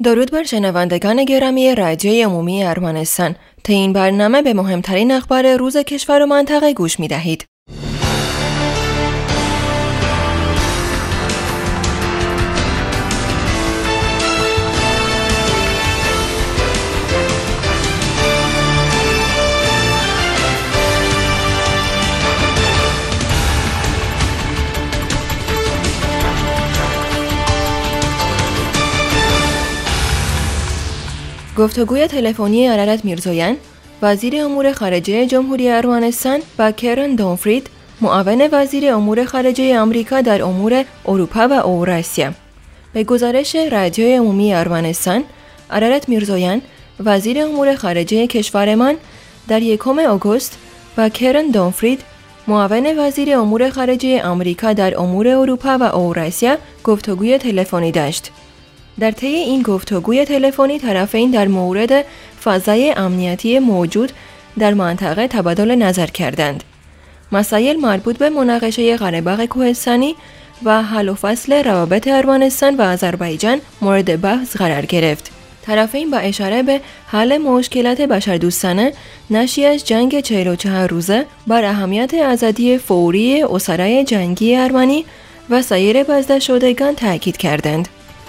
درود بر شنوندگان گرامی رادیوی عمومی ارمنستان. طی این برنامه به مهمترین اخبار روز کشور و منطقه گوش می دهید. گفتگوی تلفنی ارارت میرزویان، وزیر امور خارجه جمهوری ارمنستان، با کرن دونفرید، معاون وزیر امور خارجه آمریکا در امور اروپا و اوراسیا. به گزارش رادیوی عمومی ارمنستان، ارارت میرزویان، وزیر امور خارجه کشورمان، در 1 آگوست با کرن دونفرید، معاون وزیر امور خارجه آمریکا در امور اروپا و اوراسیا گفتگوی تلفنی داشت. در طی این گفتگوی تلفنی طرفین در مورد فضای امنیتی موجود در منطقه تبادل نظر کردند. مسائل مربوط به مناقشه قره‌باغ کوهستانی و حل و فصل روابط ارمنستان و آذربایجان مورد بحث قرار گرفت. طرفین با اشاره به حل مشکلات بشردوستانه ناشی از جنگ 44 روزه بر اهمیت آزادی فوری اسرای جنگی ارمنی و سایر بازداشتشدگان تاکید کردند.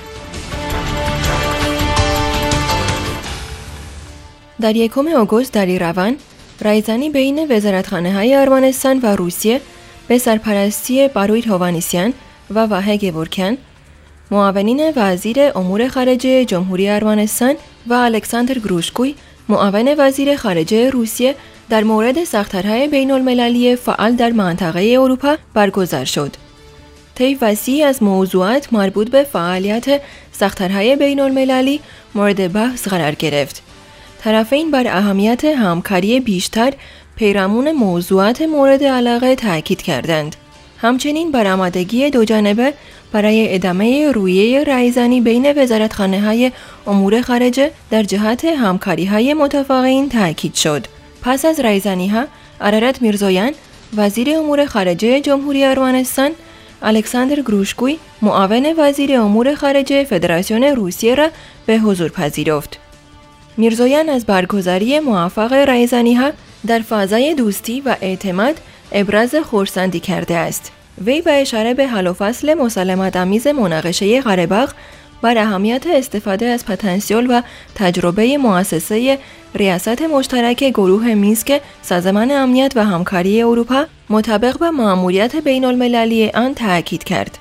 در 1 آگوست در ایروان، رایزنی بین وزارتخانه‌های ارمنستان و روسیه به سرپرستی بارویت هوانیسیان و واحه گورکن، معاونین وزیر امور خارجه جمهوری ارمنستان و الکساندر گروشکوی، معاون وزیر خارجه روسیه در مورد ساختارهای بین المللی فعال در منطقه اروپا برگزار شد. طیف وسیعی از موضوعات مربوط به فعالیت ساختارهای بین المللی مورد بحث قرار گرفت. طرفین بر اهمیت همکاری بیشتر پیرامون موضوعات مورد علاقه تاکید کردند. همچنین بر آمادگی دوجانبه برای ادامه رویه رایزنی بین وزارتخانه‌های امور خارجه در جهت همکاری‌های متفاوتین تاکید شد. پس از رایزنی‌ها، ارارت میرزویان، وزیر امور خارجه جمهوری ارمنستان، الکساندر گروشکوی، معاون وزیر امور خارجه فدراسیون روسیه را به حضور پذیرفت. میرزویان از برگزاری موفق رایزنی‌ها در فضای دوستی و اعتماد ابراز خرسندی کرده است. وی به اشاره به حل و فصل مسالمت‌آمیز مناقشه قره‌باغ بر اهمیت استفاده از پتانسیل و تجربه مؤسسه ریاست مشترک گروه مینسک سازمان امنیت و همکاری اروپا مطابق با مأموریت بین المللی آن تاکید کرد.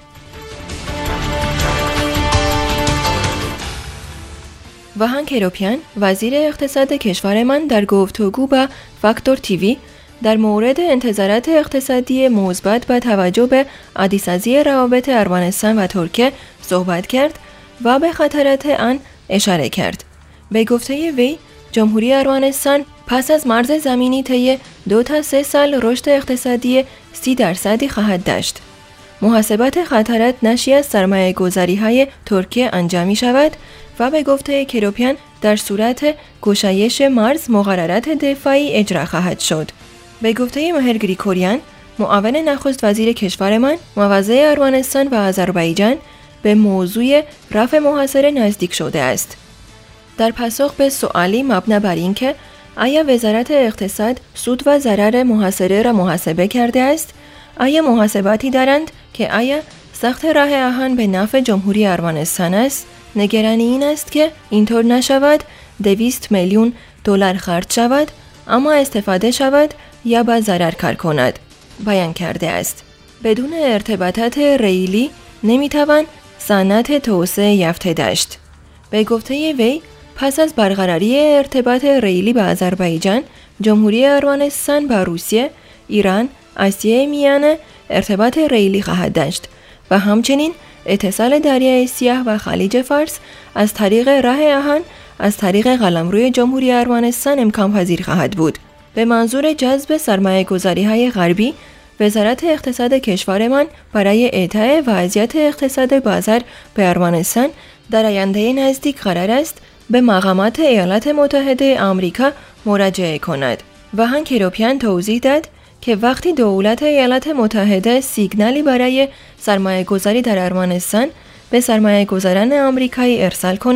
واهان کیروپیان، وزیر اقتصاد کشورمان، در گفتگو با فاکتور تیوی در مورد انتظارات اقتصادی مثبت با توجه به عادی‌سازی روابط ارمنستان و ترکیه صحبت کرد و به خطرات آن اشاره کرد. به گفته وی، جمهوری ارمنستان پس از مرز زمینی طی 2 تا 3 سال رشد اقتصادی 30% خواهد داشت. محاسبات خطرات ناشی از سرمایه‌گذاری‌های ترکیه انجام می‌شود و به گفته کیروپیان در صورت گشایش مرز مقررات دفاعی اجرا خواهد شد. به گفته مهر گریگوریان، معاون نخست وزیر کشورمان، مواضع ارمنستان و آذربایجان به موضوع رفع محاصره نزدیک شده است. در پاسخ به سوالی مبنی بر اینکه آیا وزارت اقتصاد سود و ضرر محاصره را محاسبه کرده است، آیا محاسباتی دارند که آیا ساخت راه آهن به نفع جمهوری ارمنستان است؟ نگرانی این است که اینطور نشود 200 میلیون دلار خرج شود اما استفاده شود یا با ضرر کار کند، بیان کرده است. بدون ارتباطات ریلی نمیتوان صنعت توسعه یافته داشت. به گفته وی، پس از برقراری ارتباط ریلی با آذربایجان، جمهوری ارمنستان با روسیه، ایران، آسیای میانه ارتباط ریلی خواهد داشت و همچنین اتصال دریای سیاه و خلیج فارس از طریق راه آهن از طریق قلمروی جمهوری ارمنستان امکان پذیر خواهد بود. به منظور جذب سرمایه‌گذاری‌های غربی، وزارت اقتصاد کشورمان برای اعطای وضعیت اقتصاد بازار به ارمنستان در آینده نزدیک قرار است به مقامات ایالات متحده آمریکا مراجعه کند. واهان کیروپیان توضیح داد که وقتی دولت ایالات متحده سیگنالی برای سرمایه‌گذاری در ارمنستان به سرمایه‌گذاران آمریکایی ارسال کند،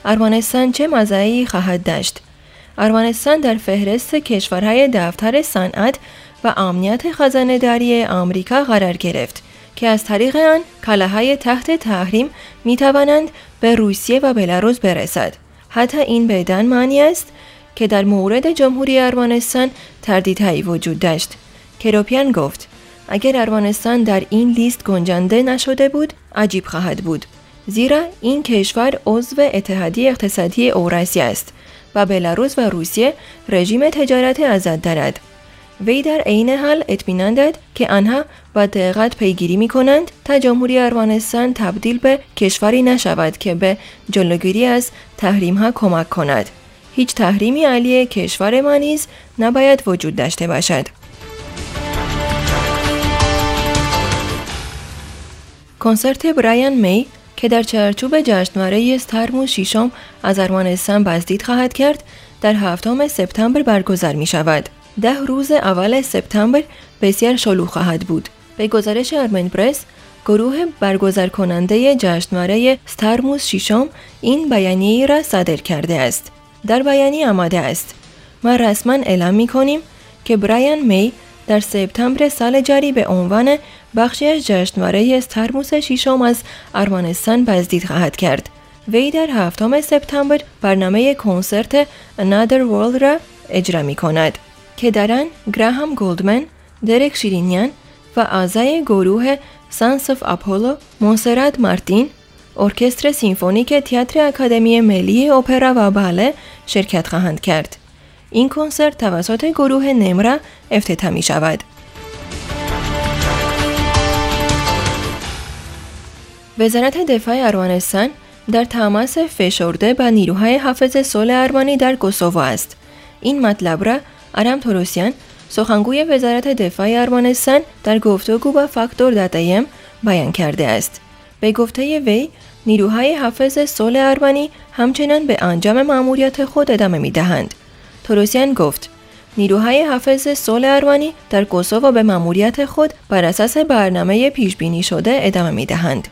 ارمنستان چه مزایایی خواهد داشت؟ ارمنستان در فهرست کشورهای دفتر صنعت و امنیت خزانه‌داری آمریکا قرار گرفت که از طریق آن کالاهای تحت تحریم می توانند به روسیه و بلاروس برسد. حتی این بدان معنی است که در مورد جمهوری ارمنستان تردیدهایی وجود داشت. کروپیان گفت اگر ارمنستان در این لیست گنجانده نشده بود عجیب خواهد بود، زیرا این کشور عضو اتحادیه اقتصادی اوراسیا است و بلاروس و روسیه رژیم تجارت آزاد دارد. وی در عین حال اطمینان داد که آنها با دقت پیگیری می‌کنند تا جمهوری ارمنستان تبدیل به کشوری نشود که به جلوگیری از تحریم‌ها کمک کند. هیچ تحریمی علیه کشور ما نیز نباید وجود داشته باشد. کنسرت برایان می که در چارچوب جشنواره استارموز ششم از ارمنستان بازدید خواهد کرد، در 7 سپتامبر برگزار می شود. 10 روز اول سپتامبر بسیار شلوغ خواهد بود. به گزارش آرمن پرس، گروه برگزار کننده جشنواره استارموز ششم این بیانیه را صادر کرده است. در بیانیه آمده است: ما رسما اعلام می کنیم که برایان می در سپتامبر سال جاری به عنوان بخشی از جشنواره استارموز ششم از ارمنستان بازدید خواهد کرد. وی در 7 سپتامبر برنامه کنسرت Another World را اجرا می کند که در آن گراهام گولدمن، درک شیرینیان و اعضای گروه سانس آف آپولو، مونسرات مارتین، ارکستر سیمفونیک تئاتر اکادمی ملی اپرا و باله شرکت خواهند کرد. این کنسرت توسط گروه نمرا افتتاح می شود. وزارت دفاع ارمنستان در تماس فشرده با نیروهای حافظ صلح ارمنی در کوسوو است. این مطلب را آرام توروسیان، سخنگوی وزارت دفاع ارمنستان، در گفتگو با فاکتور داتایم بیان کرده است. به گفته وی، نیروهای حافظ صلح ارمنی همچنان به انجام مأموریت خود ادامه می‌دهند. توروسیان گفت نیروهای حافظ صلح ارمنی در کوسوو به مأموریت خود بر اساس برنامه پیش بینی شده ادامه می‌دهند.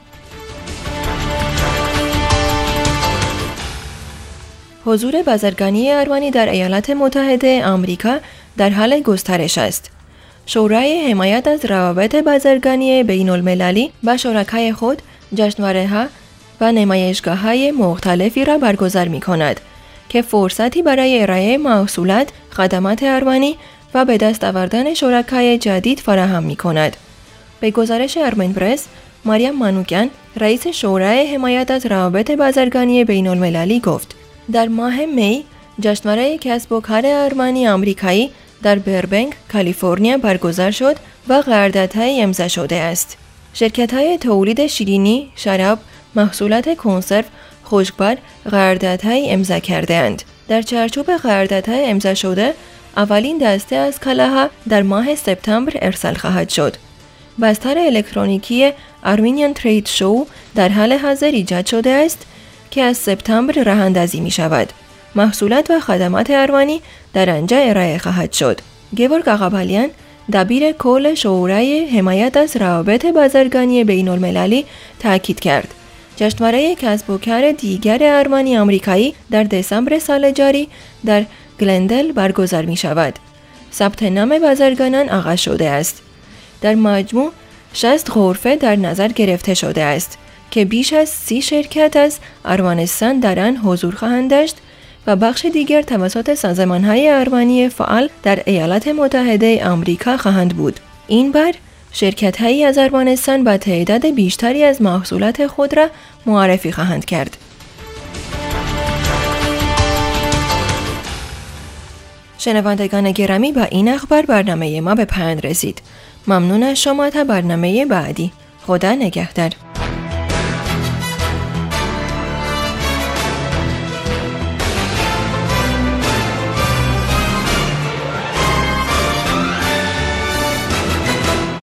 حضور بازرگانی ارمنی در ایالات متحده آمریکا در حال گسترش است. شورای حمایت از روابط بازرگانی بین المللی با شرکای خود جشنواره‌ها و نمایشگاه‌های مختلفی را برگزار می‌کند که فرصتی برای ارائه محصولات، خدمات ارمنی و به دست آوردن شرکای جدید فراهم می‌کند. به گزارش آرمن پرس، مریم مانوکیان، رئیس شورای حمایت از روابط بازرگانی بین المللی گفت در ماه می جشنواره کسب و کار ارمنی آمریکایی در بربنک، کالیفرنیا برگزار شد و قراردادهای امضا شده است. شرکت‌های تولید شیرینی، شراب، محصولات کنسرو، خشکبار قراردادهای امضا کرده‌اند. در چارچوب قراردادهای امضا شده، اولین دسته از کالاها در ماه سپتامبر ارسال خواهد شد. بستر الکترونیکی آرمینیان ترید شو در حال حاضر ایجاد شده است که از سپتامبر راه‌اندازی می شود. محصولات و خدمات ارمنی در آنجا ارائه خواهد شد. گورگ آقابالیان، دبیر کل شورای حمایت از روابط بازرگانی بین المللی تاکید کرد جشنواره کسب و کار دیگر ارمنی آمریکایی در دسامبر سال جاری در گلندل برگزار می شود. ثبت نام بازرگانان آغاز شده است. در مجموع 60 غرفه در نظر گرفته شده است که بیش از 30 شرکت از ارمنستان در آن حضور خواهند داشت و بخش دیگر توسط سازمان‌های ارمنی فعال در ایالات متحده آمریکا خواهند بود. این بار شرکت‌هایی از ارمنستان با تعداد بیشتری از محصولات خود را معرفی خواهند کرد. شنوندگان گرامی، با این اخبار برنامه ما به پایان رسید. ممنون از شما. تا برنامه بعدی. خدا نگهدار.